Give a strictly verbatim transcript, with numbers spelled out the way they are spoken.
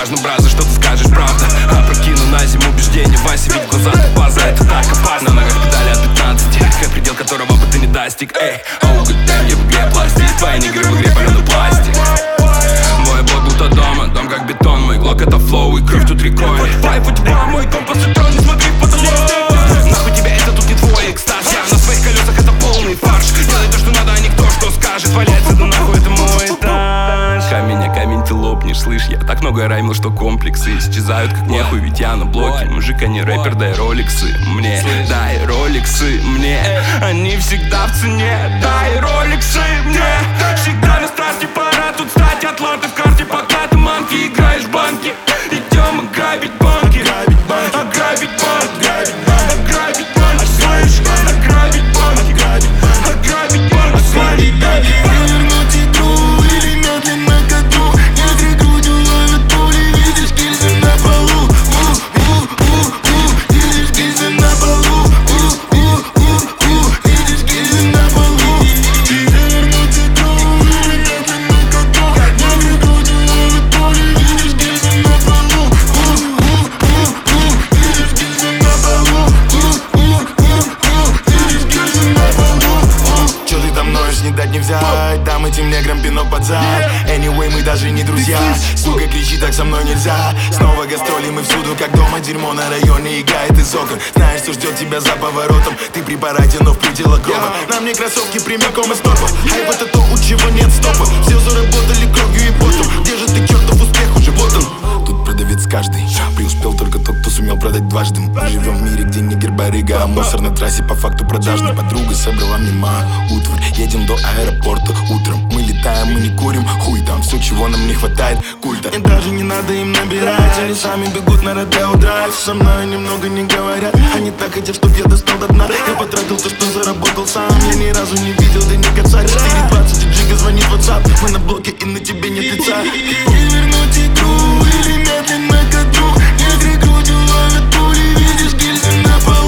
важно, брат, за что ты скажешь, правда. Опрокину на зиму убеждение, Вася, ведь глаза ты база, это так опасно. На ногах педали от пятнадцати, как предел которого бы ты не достиг. Эй, а угадай мне в игре пластик, твои игры в игре паленый пластик. Мой блок будто дома, дом как бетон, мой глок это флоу и кровь тут рекой. Файф у тебя, мой компас и трон, не смотри в потолок. Нахуй тебя, это тут не твой экстаз, я на своих колесах, это полный фарш. Делай то, что надо, а никто что скажет, валяется, да нахуй, это мой этаж. Камень, а камень ты лопнешь, слышь, я так много раймил, что комплексы исчезают как нехуй, ведь я на блоке. Мужик, а не рэпер, дай роликсы мне, дай роликсы мне, они всегда в цене, дай роликсы мне. Всегда на страсти, пора тут стать атланты в карте, пока ты манки играешь в банки. Идем ограбить банки, ограбить банки, ограбить банки, ограбить банки, слышь, ограбить банки, ограбить банки, слышь. Вернуть игру или медленно ко дну, негры грудью ловят пули, видишь гильзы на полу. Видишь гильзы на полу. Видишь гильзы на полу. Вернуть игру или медленно ко дну, негры грудью ловят пули, видишь гильзы на полу. Видишь гильзы на полу. Видишь гильзы на полу. Чё ты там ноешь, не дать не взять, дам этим неграм пинок под зад. Anyway, мы даже не друзья, сука, кричи, так со мной нельзя. Снова гастроли, мы всюду, как дома, дерьмо на районе играет из окон. Знаешь, что ждет тебя за поворотом, ты при параде, но в пределах грома. На мне кроссовки прямиком из торпа, хайп это то, у чего нет стопа. Все заработали кровью и потом, где же ты, чертов успех, уже вот он. Тут продавец каждый, преуспел только тот, кто сумел продать дважды. Мы живем в мире, где нигер барыга, а мусор на трассе по факту продажный. Подруга собрала мне мою утварь, едем до аэропорта утром. Мы летаем, мы не курим, хуй там, все, чего нам не хватает, культа. И даже не надо им набирать, они сами бегут на Родео Драйв. Со мной немного не говорят, они так хотят, чтоб я достал до дна. Я потратил то, что заработал сам, я ни разу не видел, да не касать. Четыре двадцать, и Джига звонит в WhatsApp, мы на блоке и на тебе нет лица. И вернуть игру или медленно ко дну, негры грудью ловят пули, видишь гильзы на полу.